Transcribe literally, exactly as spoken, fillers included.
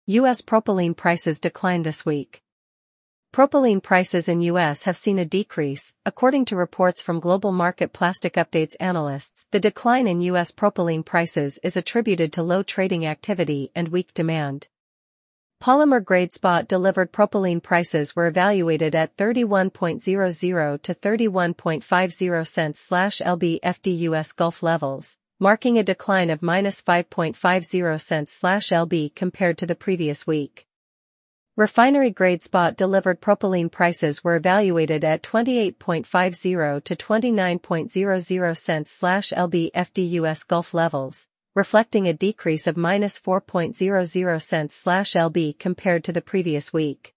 U S propylene prices declined this week. Propylene prices in U S have seen a decrease, according to reports from Global Market Plastic Updates analysts. The decline in U S propylene prices is attributed to low trading activity and weak demand. Polymer-grade spot delivered propylene prices were evaluated at thirty-one hundred to thirty-one fifty cents slash L B F D U S Gulf levels, marking a decline of minus five fifty cents slash L B compared to the previous week. Refinery-grade spot delivered propylene prices were evaluated at twenty-eight fifty to twenty-nine hundred cents slash L B F D U S Gulf levels, reflecting a decrease of minus four hundred cents slash L B compared to the previous week.